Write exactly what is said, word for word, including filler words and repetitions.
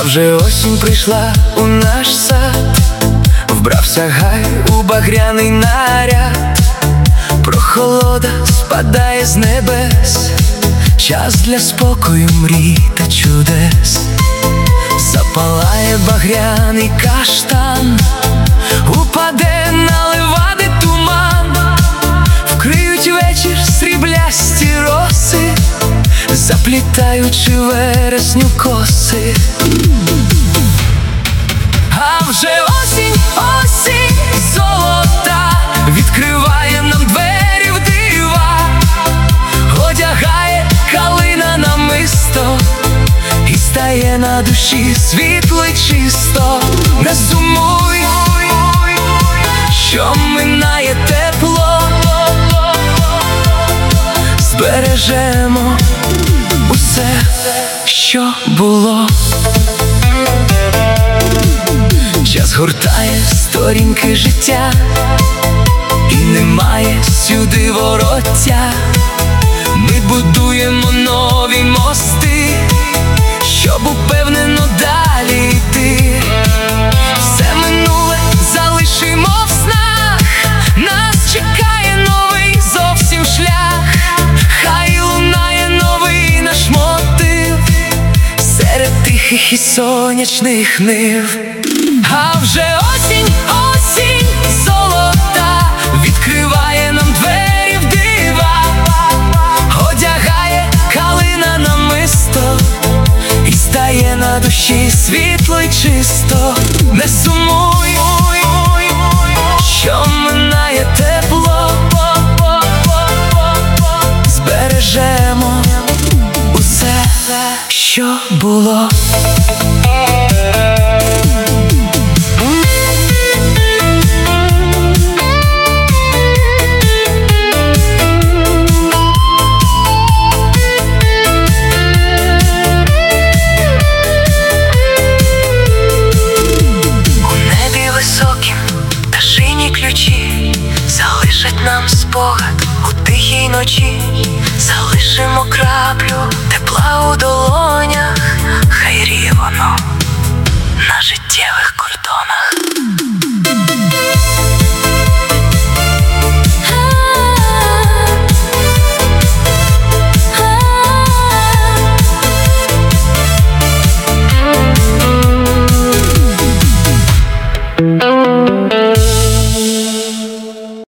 вже осінь прийшла у наш сад, вбрався гай у багряний наряд, прохолода спадає з небес, час для спокою, мрій та чудес. Запалає багряний каштан, упаде на левади туман, вкриють вечір сріблясті роси, заплітаючи вересню коси. А вже осінь, осінь золота, відкриває нам двері в дива, одягає калина намисто, і стає на душі світло й чисто. Не сумуй, що минає тепло, збережемо усе, що було. Час гортає сторінки життя, і немає сюди вороття. Ми будуємо нові мости, щоб упевнено далі йти. Все минуле залишимо в снах, нас чекає новий зовсім шлях. Хай лунає новий наш мотив серед тихих і сонячних нив. А вже осінь, осінь золота, відкриває нам двері в дива, одягає калина намисто, і стає на душі світло й чисто. Не сумуй, що минає тепло, збережемо усе, що було. Залишать нам спогад у тихій ночі, залишимо краплю тепла у долонях, хай ріє воно на життєвих кордонах. Thank you.